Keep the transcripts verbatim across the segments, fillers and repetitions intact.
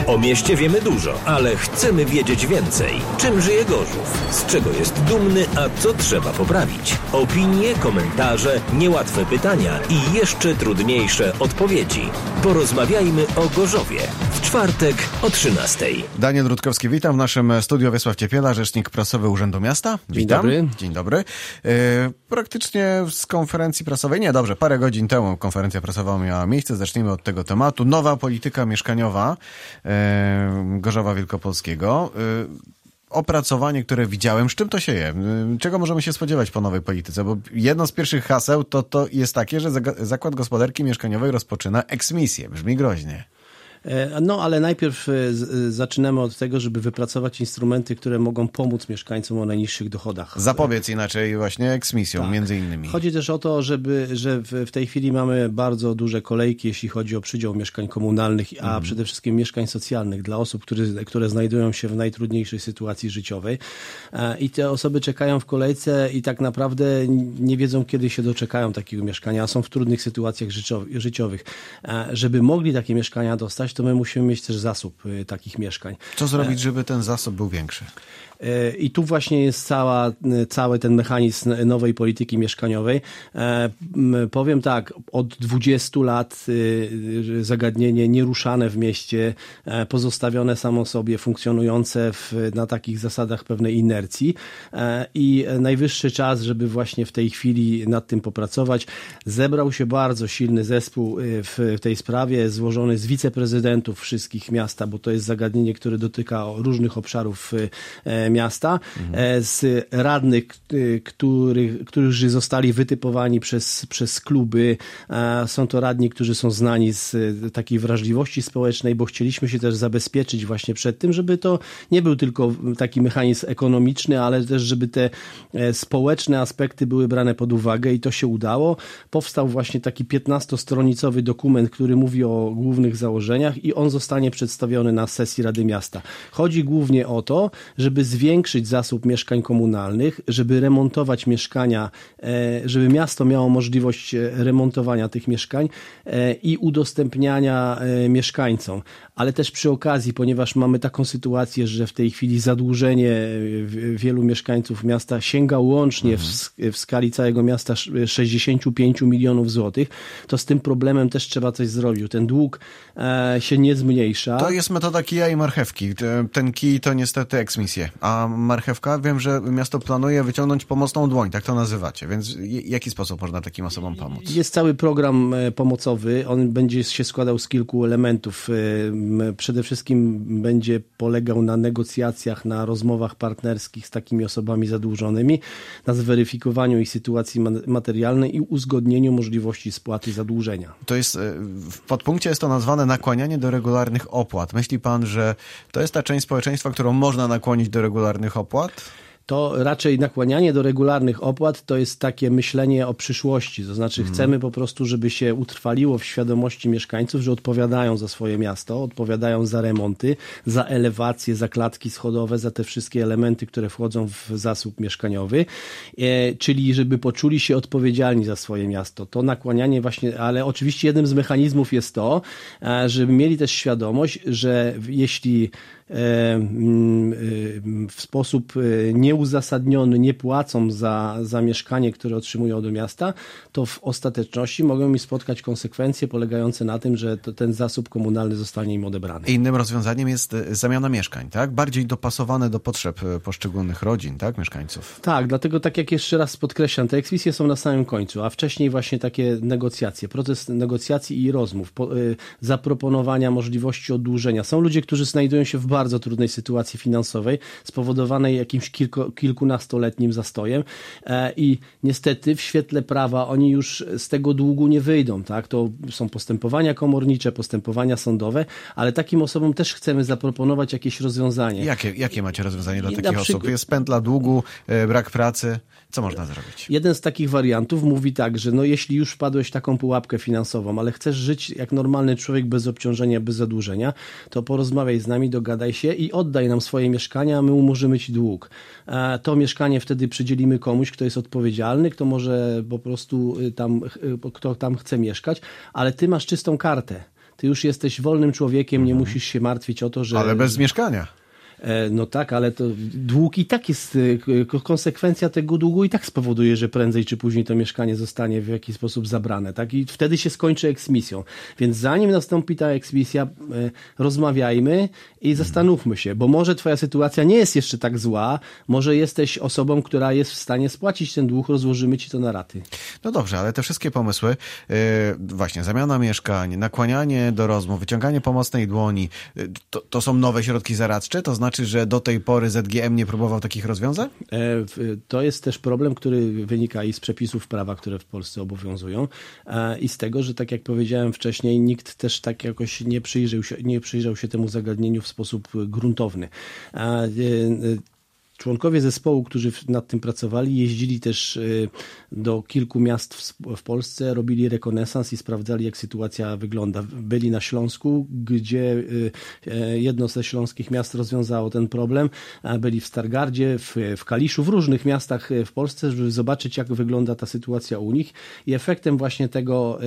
O mieście wiemy dużo, ale chcemy wiedzieć więcej. Czym żyje Gorzów? Z czego jest dumny, a co trzeba poprawić? Opinie, komentarze, niełatwe pytania i jeszcze trudniejsze odpowiedzi. Porozmawiajmy o Gorzowie. W czwartek o trzynastej. Daniel Rutkowski, witam w naszym studiu. Wiesław Ciepiela, rzecznik prasowy Urzędu Miasta. Dzień Witam. dobry. Dzień dobry. Yy, praktycznie z konferencji prasowej, nie dobrze, parę godzin temu konferencja prasowa miała miejsce. Zacznijmy od tego tematu. Nowa polityka mieszkaniowa yy, Gorzowa Wielkopolskiego. Yy, Opracowanie, które widziałem, z czym to się je? Czego możemy się spodziewać po nowej polityce? Bo jedno z pierwszych haseł to, to jest takie, że Zakład Gospodarki Mieszkaniowej rozpoczyna eksmisję. Brzmi groźnie. No, ale najpierw zaczynamy od tego, żeby wypracować instrumenty, które mogą pomóc mieszkańcom o najniższych dochodach. Zapobiec inaczej właśnie eksmisją, tak. Między innymi. Chodzi też o to, żeby, że w tej chwili mamy bardzo duże kolejki, jeśli chodzi o przydział mieszkań komunalnych, a mhm. przede wszystkim mieszkań socjalnych dla osób, które, które znajdują się w najtrudniejszej sytuacji życiowej. I te osoby czekają w kolejce i tak naprawdę nie wiedzą, kiedy się doczekają takiego mieszkania, a są w trudnych sytuacjach życiowych. Żeby mogli takie mieszkania dostać, to my musimy mieć też zasób takich mieszkań. Co zrobić, żeby ten zasób był większy? I tu właśnie jest cała, cały ten mechanizm nowej polityki mieszkaniowej. Powiem tak, od dwudziestu lat zagadnienie nieruszane w mieście, pozostawione samo sobie, funkcjonujące w, na takich zasadach pewnej inercji i najwyższy czas, żeby właśnie w tej chwili nad tym popracować. Zebrał się bardzo silny zespół w tej sprawie, złożony z wiceprezydentów wszystkich miasta, bo to jest zagadnienie, które dotyka różnych obszarów miasta, mhm. z radnych, których, którzy zostali wytypowani przez, przez kluby. Są to radni, którzy są znani z takiej wrażliwości społecznej, bo chcieliśmy się też zabezpieczyć właśnie przed tym, żeby to nie był tylko taki mechanizm ekonomiczny, ale też, żeby te społeczne aspekty były brane pod uwagę i to się udało. Powstał właśnie taki piętnastostronicowy dokument, który mówi o głównych założeniach i on zostanie przedstawiony na sesji Rady Miasta. Chodzi głównie o to, żeby zwiększyć zasób mieszkań komunalnych, żeby remontować mieszkania, żeby miasto miało możliwość remontowania tych mieszkań i udostępniania mieszkańcom. Ale też przy okazji, ponieważ mamy taką sytuację, że w tej chwili zadłużenie wielu mieszkańców miasta sięga łącznie mhm. w, w skali całego miasta sześćdziesiąt pięć milionów złotych, to z tym problemem też trzeba coś zrobić. Ten dług się nie zmniejsza. To jest metoda kija i marchewki. Ten kij to niestety eksmisje. A marchewka, wiem, że miasto planuje wyciągnąć pomocną dłoń, tak to nazywacie. Więc w jaki sposób można takim osobom pomóc? Jest cały program pomocowy. On będzie się składał z kilku elementów. Przede wszystkim będzie polegał na negocjacjach, na rozmowach partnerskich z takimi osobami zadłużonymi, na zweryfikowaniu ich sytuacji materialnej i uzgodnieniu możliwości spłaty zadłużenia. To jest, w podpunkcie jest to nazwane nakłanianie do regularnych opłat. Myśli pan, że to jest ta część społeczeństwa, którą można nakłonić do regularnych opłat? To raczej nakłanianie do regularnych opłat to jest takie myślenie o przyszłości. To znaczy mm. chcemy po prostu, żeby się utrwaliło w świadomości mieszkańców, że odpowiadają za swoje miasto, odpowiadają za remonty, za elewacje, za klatki schodowe, za te wszystkie elementy, które wchodzą w zasób mieszkaniowy. E, czyli żeby poczuli się odpowiedzialni za swoje miasto. To nakłanianie właśnie, ale oczywiście jednym z mechanizmów jest to, e, żeby mieli też świadomość, że jeśli w sposób nieuzasadniony nie płacą za, za mieszkanie, które otrzymują do miasta, to w ostateczności mogą im spotkać konsekwencje polegające na tym, że to, ten zasób komunalny zostanie im odebrany. Innym rozwiązaniem jest zamiana mieszkań, tak? Bardziej dopasowane do potrzeb poszczególnych rodzin, tak? Mieszkańców. Tak, dlatego tak jak jeszcze raz podkreślam, te eksmisje są na samym końcu, a wcześniej właśnie takie negocjacje, proces negocjacji i rozmów, po, y, zaproponowania możliwości oddłużenia. Są ludzie, którzy znajdują się w bardzo trudnej sytuacji finansowej, spowodowanej jakimś kilku, kilkunastoletnim zastojem e, i niestety w świetle prawa oni już z tego długu nie wyjdą, tak? To są postępowania komornicze, postępowania sądowe, ale takim osobom też chcemy zaproponować jakieś rozwiązanie. Jakie, jakie macie rozwiązanie dla I takich przykład... osób? Jest pętla długu, e, brak pracy. Co można zrobić? Jeden z takich wariantów mówi tak, że no jeśli już wpadłeś w taką pułapkę finansową, ale chcesz żyć jak normalny człowiek bez obciążenia, bez zadłużenia, to porozmawiaj z nami, dogadaj się i oddaj nam swoje mieszkania, a my umorzymy ci dług. To mieszkanie wtedy przydzielimy komuś, kto jest odpowiedzialny, kto może po prostu tam, kto tam chce mieszkać, ale ty masz czystą kartę. ty już jesteś wolnym człowiekiem, nie musisz się martwić o to, że... Ale bez mieszkania. No tak, ale to dług i tak jest, konsekwencja tego długu i tak spowoduje, że prędzej czy później to mieszkanie zostanie w jakiś sposób zabrane, tak? I wtedy się skończy eksmisją. Więc zanim nastąpi ta eksmisja, rozmawiajmy i zastanówmy się, bo może twoja sytuacja nie jest jeszcze tak zła, może jesteś osobą, która jest w stanie spłacić ten dług, rozłożymy ci to na raty. No dobrze, ale te wszystkie pomysły, yy, właśnie zamiana mieszkań, nakłanianie do rozmów, wyciąganie pomocnej dłoni, yy, to, to są nowe środki zaradcze? To znaczy, że do tej pory Z G M nie próbował takich rozwiązań? To jest też problem, który wynika i z przepisów prawa, które w Polsce obowiązują, i z tego, że tak jak powiedziałem wcześniej, nikt też tak jakoś nie przyjrzał się, nie przyjrzał się temu zagadnieniu w sposób gruntowny. Członkowie zespołu, którzy nad tym pracowali, jeździli też do kilku miast w Polsce, robili rekonesans i sprawdzali, jak sytuacja wygląda. Byli na Śląsku, gdzie jedno ze śląskich miast rozwiązało ten problem. Byli w Stargardzie, w, w Kaliszu, w różnych miastach w Polsce, żeby zobaczyć, jak wygląda ta sytuacja u nich. I efektem właśnie tego,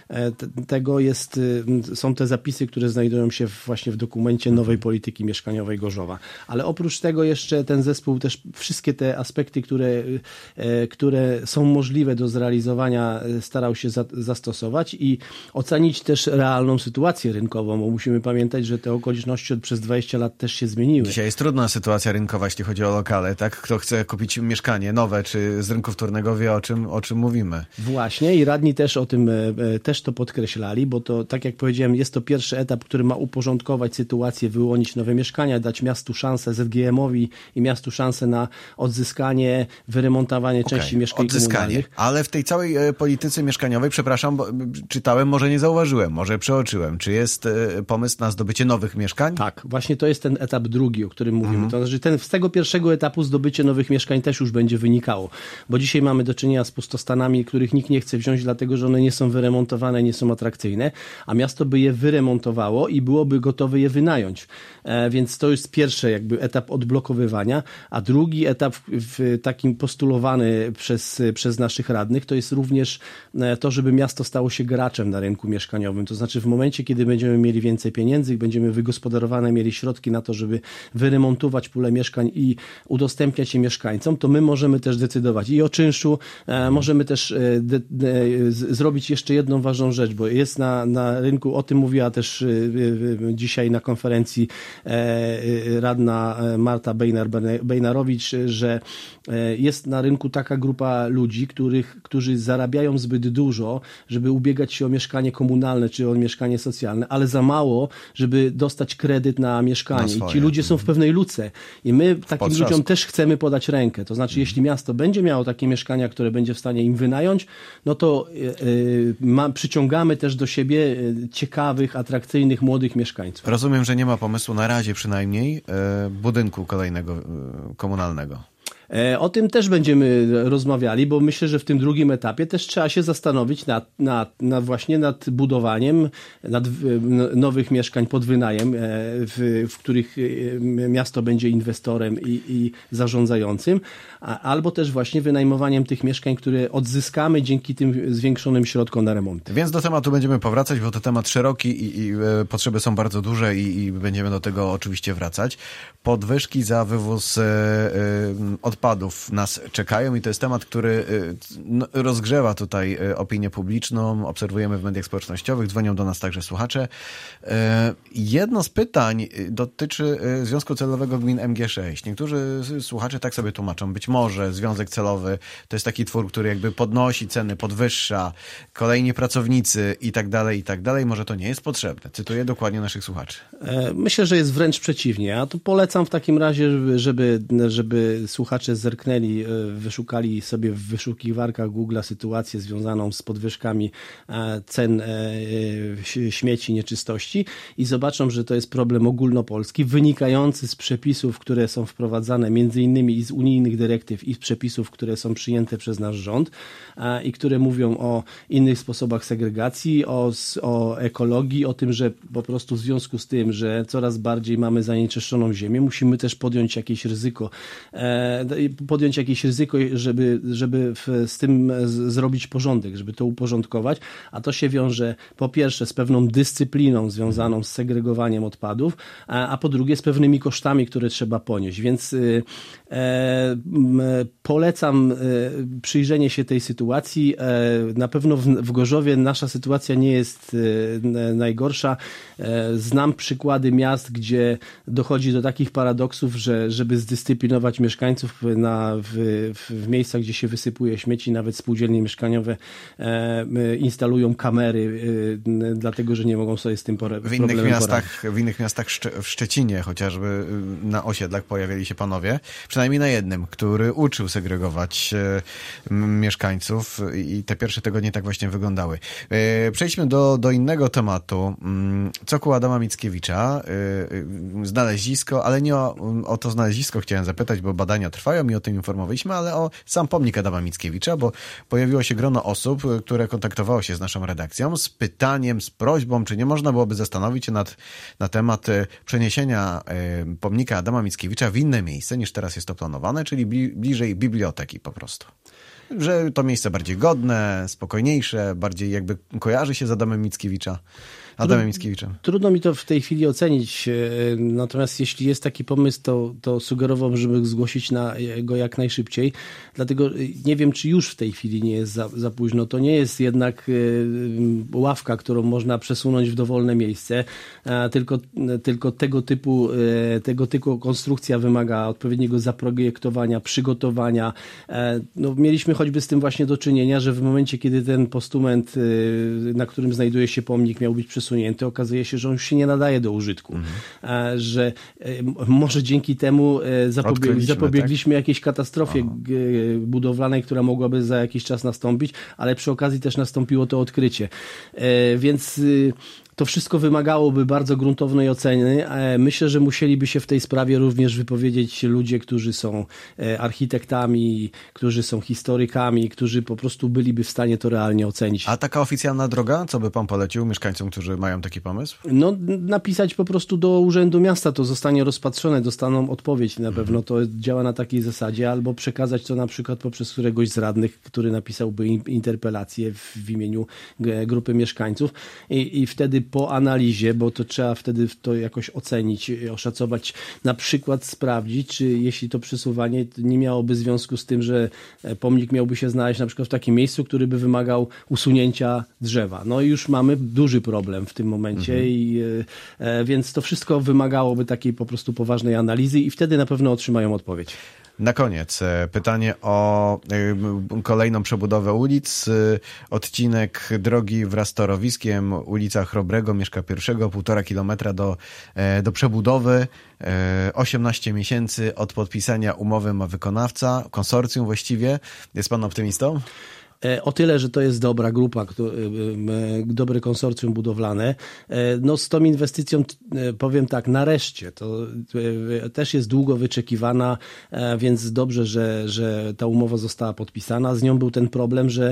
tego jest, są te zapisy, które znajdują się właśnie w dokumencie nowej polityki mieszkaniowej Gorzowa. Ale oprócz tego jeszcze ten zespół też wszystkie te aspekty, które, które są możliwe do zrealizowania, starał się za, zastosować i ocenić też realną sytuację rynkową, bo musimy pamiętać, że te okoliczności przez dwadzieścia lat też się zmieniły. Dzisiaj jest trudna sytuacja rynkowa, jeśli chodzi o lokale, tak? Kto chce kupić mieszkanie nowe, czy z rynku wtórnego wie, o czym, o czym mówimy. Właśnie i radni też o tym, też to podkreślali, bo to, tak jak powiedziałem, jest to pierwszy etap, który ma uporządkować sytuację, wyłonić nowe mieszkania, dać miastu szansę, Z G M-owi i miastu szansę na odzyskanie, wyremontowanie okay. części mieszkań odzyskanie. komunalnych. Ale w tej całej e, polityce mieszkaniowej, przepraszam, bo czytałem, może nie zauważyłem, może przeoczyłem. Czy jest e, pomysł na zdobycie nowych mieszkań? Tak, właśnie to jest ten etap drugi, o którym mówimy. Mhm. To znaczy ten, z tego pierwszego etapu zdobycie nowych mieszkań też już będzie wynikało, bo dzisiaj mamy do czynienia z pustostanami, których nikt nie chce wziąć, dlatego że one nie są wyremontowane, nie są atrakcyjne, a miasto by je wyremontowało i byłoby gotowe je wynająć. E, więc to jest pierwszy jakby etap odblokowywania, a drugi etap w, w takim postulowany przez, przez naszych radnych to jest również to, żeby miasto stało się graczem na rynku mieszkaniowym. To znaczy w momencie, kiedy będziemy mieli więcej pieniędzy i będziemy wygospodarowane, mieli środki na to, żeby wyremontować pulę mieszkań i udostępniać je mieszkańcom, to my możemy też decydować i o czynszu, e, możemy też e, de, de, z, zrobić jeszcze jedną ważną rzecz, bo jest na, na rynku, o tym mówiła też e, e, dzisiaj na konferencji e, radna Marta Bejnar-Bejnarowicz, że jest na rynku taka grupa ludzi, których, którzy zarabiają zbyt dużo, żeby ubiegać się o mieszkanie komunalne czy o mieszkanie socjalne, ale za mało, żeby dostać kredyt na mieszkanie. Na I ci ludzie są w pewnej luce. I my takim ludziom też chcemy podać rękę. To znaczy, jeśli miasto będzie miało takie mieszkania, które będzie w stanie im wynająć, no to yy, ma, przyciągamy też do siebie ciekawych, atrakcyjnych, młodych mieszkańców. Rozumiem, że nie ma pomysłu na razie przynajmniej yy, budynku kolejnego yy, komunalnego. O tym też będziemy rozmawiali, bo myślę, że w tym drugim etapie też trzeba się zastanowić nad, nad, nad właśnie nad budowaniem nad nowych mieszkań pod wynajem, w, w których miasto będzie inwestorem i, i zarządzającym, albo też właśnie wynajmowaniem tych mieszkań, które odzyskamy dzięki tym zwiększonym środkom na remonty. Więc do tematu będziemy powracać, bo to temat szeroki i, i potrzeby są bardzo duże i, i będziemy do tego oczywiście wracać. Podwyżki za wywóz y, y, od odpadów nas czekają i to jest temat, który no, rozgrzewa tutaj opinię publiczną. Obserwujemy w mediach społecznościowych, dzwonią do nas także słuchacze. Jedno z pytań dotyczy Związku Celowego Gmin M G sześć. Niektórzy słuchacze tak sobie tłumaczą. Być może Związek Celowy to jest taki twór, który jakby podnosi ceny, podwyższa, kolejni pracownicy i tak dalej, i tak dalej. Może to nie jest potrzebne. Cytuję dokładnie naszych słuchaczy. Myślę, że jest wręcz przeciwnie. Ja tu polecam w takim razie, żeby, żeby słuchacze zerknęli, wyszukali sobie w wyszukiwarkach Google'a sytuację związaną z podwyżkami cen śmieci, nieczystości i zobaczą, że to jest problem ogólnopolski, wynikający z przepisów, które są wprowadzane między innymi i z unijnych dyrektyw i z przepisów, które są przyjęte przez nasz rząd i które mówią o innych sposobach segregacji, o, o ekologii, o tym, że po prostu w związku z tym, że coraz bardziej mamy zanieczyszczoną ziemię, musimy też podjąć jakieś ryzyko podjąć jakieś ryzyko, żeby, żeby w, z tym z, zrobić porządek, żeby to uporządkować, a to się wiąże po pierwsze z pewną dyscypliną związaną z segregowaniem odpadów, a, a po drugie z pewnymi kosztami, które trzeba ponieść. Więc y, e, polecam e, przyjrzenie się tej sytuacji. E, na pewno w, w Gorzowie nasza sytuacja nie jest e, najgorsza. E, znam przykłady miast, gdzie dochodzi do takich paradoksów, że żeby zdyscyplinować mieszkańców na, w, w miejscach, gdzie się wysypuje śmieci, nawet spółdzielnie mieszkaniowe e, instalują kamery, e, dlatego, że nie mogą sobie z tym pore- w innych miastach, poradzić. w innych miastach w Szczecinie chociażby na osiedlach pojawiali się panowie, przynajmniej na jednym, który uczył segregować e, mieszkańców i te pierwsze tygodnie tak właśnie wyglądały. E, przejdźmy do, do innego tematu. Cokół Adama Mickiewicza, e, znalezisko, ale nie o, o to znalezisko chciałem zapytać, bo badania trwają i o tym informowaliśmy, ale o sam pomnik Adama Mickiewicza, bo pojawiło się grono osób, które kontaktowało się z naszą redakcją z pytaniem, z prośbą, czy nie można byłoby zastanowić się nad, na temat przeniesienia pomnika Adama Mickiewicza w inne miejsce niż teraz jest to planowane, czyli bli, bliżej biblioteki po prostu. Że to miejsce bardziej godne, spokojniejsze, bardziej jakby kojarzy się z Adamem Mickiewicza. Adamem Mickiewiczem. Trudno mi to w tej chwili ocenić, natomiast jeśli jest taki pomysł, to, to sugerowałbym, żeby zgłosić na go jak najszybciej, dlatego nie wiem, czy już w tej chwili nie jest za, za późno. To nie jest jednak ławka, którą można przesunąć w dowolne miejsce, tylko, tylko tego typu, tego typu konstrukcja wymaga odpowiedniego zaprojektowania, przygotowania. No, mieliśmy choćby z tym właśnie do czynienia, że w momencie, kiedy ten postument, na którym znajduje się pomnik, miał być przesunięty, okazuje się, że on już się nie nadaje do użytku. Mhm. Że może dzięki temu zapobieg- zapobiegliśmy tak? jakiejś katastrofie Aha. budowlanej, która mogłaby za jakiś czas nastąpić, ale przy okazji też nastąpiło to odkrycie. Więc to wszystko wymagałoby bardzo gruntownej oceny. Myślę, że musieliby się w tej sprawie również wypowiedzieć ludzie, którzy są architektami, którzy są historykami, którzy po prostu byliby w stanie to realnie ocenić. A taka oficjalna droga? Co by pan polecił mieszkańcom, którzy mają taki pomysł? No, napisać po prostu do Urzędu Miasta, to zostanie rozpatrzone, dostaną odpowiedź. Na pewno to działa na takiej zasadzie, albo przekazać to na przykład poprzez któregoś z radnych, który napisałby interpelację w, w imieniu grupy mieszkańców i, i wtedy po analizie, bo to trzeba wtedy to jakoś ocenić, oszacować, na przykład sprawdzić, czy jeśli to przesuwanie nie miałoby związku z tym, że pomnik miałby się znaleźć na przykład w takim miejscu, który by wymagał usunięcia drzewa. No i już mamy duży problem w tym momencie, mhm. i, e, więc to wszystko wymagałoby takiej po prostu poważnej analizy i wtedy na pewno otrzymają odpowiedź. Na koniec pytanie o kolejną przebudowę ulic. Odcinek drogi wraz z torowiskiem, ulica Chrobrego, Mieszka Pierwszego, półtora kilometra do, do przebudowy. osiemnaście miesięcy od podpisania umowy ma wykonawca, konsorcjum właściwie. Jest pan optymistą? O tyle, że to jest dobra grupa, dobre konsorcjum budowlane. No z tą inwestycją powiem tak, nareszcie, to też jest długo wyczekiwana, więc dobrze, że, że ta umowa została podpisana. Z nią był ten problem, że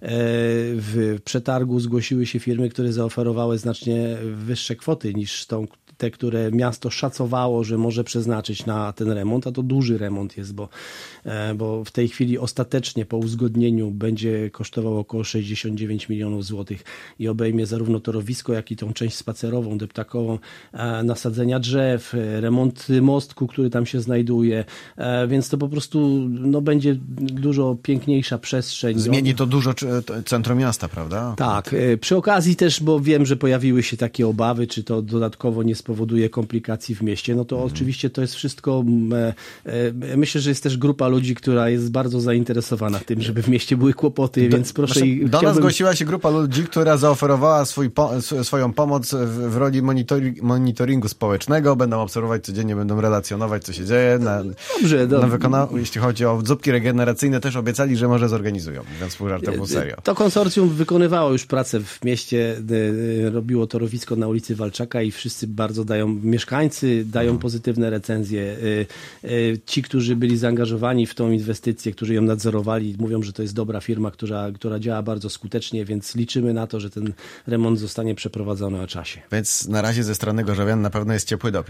w przetargu zgłosiły się firmy, które zaoferowały znacznie wyższe kwoty niż tą, te, które miasto szacowało, że może przeznaczyć na ten remont, a to duży remont jest, bo, bo w tej chwili ostatecznie po uzgodnieniu będzie kosztował około sześćdziesiąt dziewięć milionów złotych i obejmie zarówno torowisko, jak i tą część spacerową, deptakową, nasadzenia drzew, remont mostku, który tam się znajduje, więc to po prostu no, będzie dużo piękniejsza przestrzeń. Zmieni to dużo centrum miasta, prawda? Tak. Przy okazji też, bo wiem, że pojawiły się takie obawy, czy to dodatkowo nie spowoduje komplikacji w mieście, no to hmm. oczywiście to jest wszystko, myślę, że jest też grupa ludzi, która jest bardzo zainteresowana tym, żeby w mieście były kłopoty, więc proszę... Znaczy, do chciałbym... nas zgłosiła się grupa ludzi, która zaoferowała swój po, swoją pomoc w, w roli monitori, monitoringu społecznego. Będą obserwować codziennie, będą relacjonować, co się dzieje. Na, Dobrze, na wykona- jeśli chodzi o zupki regeneracyjne, też obiecali, że może zorganizują, więc pół żartem, pół serio. To konsorcjum wykonywało już pracę w mieście, robiło torowisko na ulicy Walczaka i wszyscy bardzo dają, mieszkańcy dają hmm. pozytywne recenzje. Ci, którzy byli zaangażowani w tą inwestycję, którzy ją nadzorowali, mówią, że to jest dobra firma, która, która działa bardzo skutecznie, więc liczymy na to, że ten remont zostanie przeprowadzony na czasie. Więc na razie ze strony gorzowian na pewno jest ciepły doping.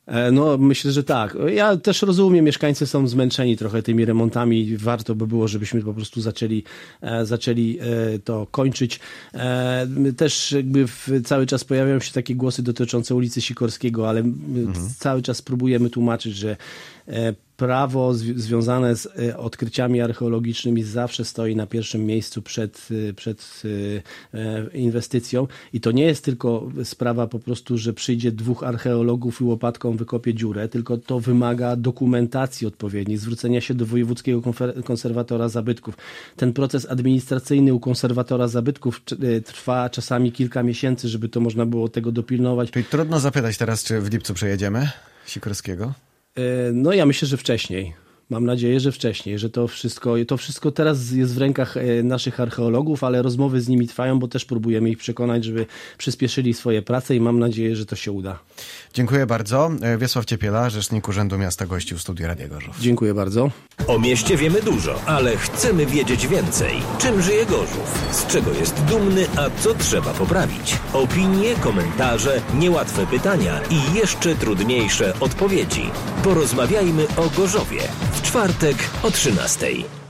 No, myślę, że tak. Ja też rozumiem, mieszkańcy są zmęczeni trochę tymi remontami. Warto by było, żebyśmy po prostu zaczęli, zaczęli to kończyć. Też jakby cały czas pojawiają się takie głosy dotyczące ulicy Sikorskiego, ale mhm. cały czas próbujemy tłumaczyć, że prawo związane z odkryciami archeologicznymi zawsze stoi na pierwszym miejscu przed, przed inwestycją i to nie jest tylko sprawa po prostu, że przyjdzie dwóch archeologów i łopatką wykopie dziurę, tylko to wymaga dokumentacji odpowiedniej, zwrócenia się do wojewódzkiego konserwatora zabytków. Ten proces administracyjny u konserwatora zabytków trwa czasami kilka miesięcy, żeby to można było tego dopilnować. Czyli trudno zapytać teraz, czy w lipcu przejedziemy Sikorskiego? No ja myślę, że wcześniej. Mam nadzieję, że wcześniej, że to wszystko, to wszystko teraz jest w rękach naszych archeologów, ale rozmowy z nimi trwają, bo też próbujemy ich przekonać, żeby przyspieszyli swoje prace i mam nadzieję, że to się uda. Dziękuję bardzo. Wiesław Ciepiela, rzecznik Urzędu Miasta, gościł w studiu Radia Gorzów. Dziękuję bardzo. O mieście wiemy dużo, ale chcemy wiedzieć więcej. Czym żyje Gorzów? Z czego jest dumny, a co trzeba poprawić? Opinie, komentarze, niełatwe pytania i jeszcze trudniejsze odpowiedzi. Porozmawiajmy o Gorzowie. W czwartek o trzynastej.